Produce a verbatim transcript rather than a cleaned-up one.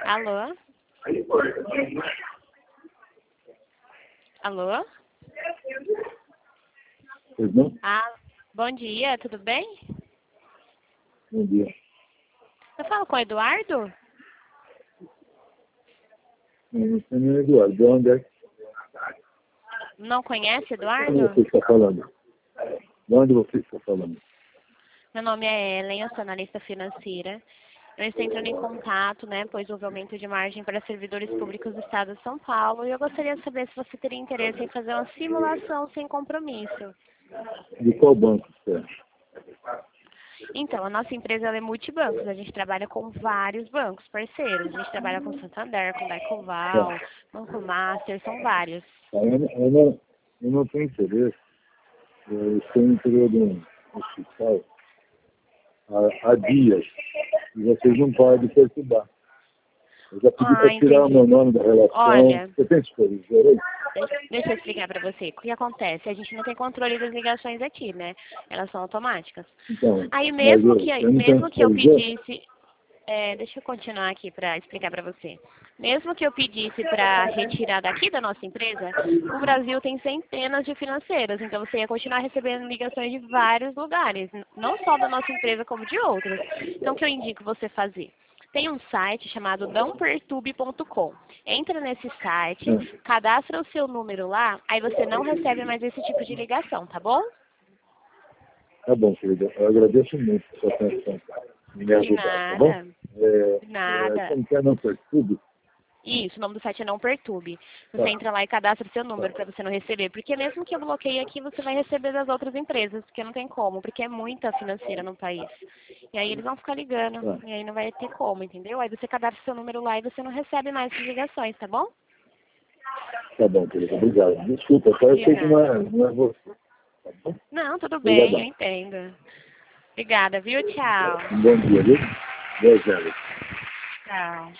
Alô? Alô? Pois não? Ah, bom dia, tudo bem? Bom dia. Eu falo com o Eduardo? Não sei nem Eduardo. De onde é que Não conhece você Eduardo? está falando? De onde você está falando? Meu nome é Ellen, eu sou analista financeira. Eu estou entrando em contato, né, pois houve aumento de margem para servidores públicos do Estado de São Paulo e eu gostaria de saber se você teria interesse em fazer uma simulação sem compromisso. De qual banco você é? Então, a nossa empresa ela é multibancos, a gente trabalha com vários bancos parceiros. A gente trabalha com Santander, com Daicoval, Tá. Banco Master, são vários. Tá, Eu, não- eu, não, eu não tenho interesse. Eu estou no interior de um hospital há, há dias. E vocês não podem perturbar. Eu já pedi Ah, para tirar o meu entendi. nome da relação. Olha, Você tem supervisor aí? deixa deixa eu explicar para você. O que acontece? A gente não tem controle das ligações aqui, né? Elas são automáticas. Então, Aí mas mesmo eu, que, eu não tenho mesmo que eu supervisor? pedisse, é, deixa eu continuar aqui para explicar para você. Mesmo que eu pedisse para retirar daqui da nossa empresa, o Brasil tem centenas de financeiras, então você ia continuar recebendo ligações de vários lugares, n- não só da nossa empresa como de outras. Então o que eu indico você fazer? Tem um site chamado não perturbe ponto com. Entra nesse site, Não. cadastra o seu número lá, aí você não recebe mais esse tipo de ligação, tá bom? Tá bom, querida. Eu agradeço muito a sua atenção em me De ajudar, tá bom? nada, É, de é, nada. como que é não perturbe? Isso, o nome do site é Não Perturbe. Você Tá, entra lá e cadastra o seu número tá, para você não receber. Porque mesmo que eu bloqueie aqui, você vai receber das outras empresas, porque não tem como, porque é muita financeira no país. E aí eles vão ficar ligando, tá. e aí não vai ter como, entendeu? Aí você cadastra o seu número lá e você não recebe mais essas ligações, tá bom? Tá bom, querida. Obrigado. Desculpa, só eu De sei que não nada. é, não é você. Tá bom? Não, tudo bem, eu Obrigadão. entendo. Obrigada, viu? Tchau. Um bom dia, viu? Deus, Zé. Tchau.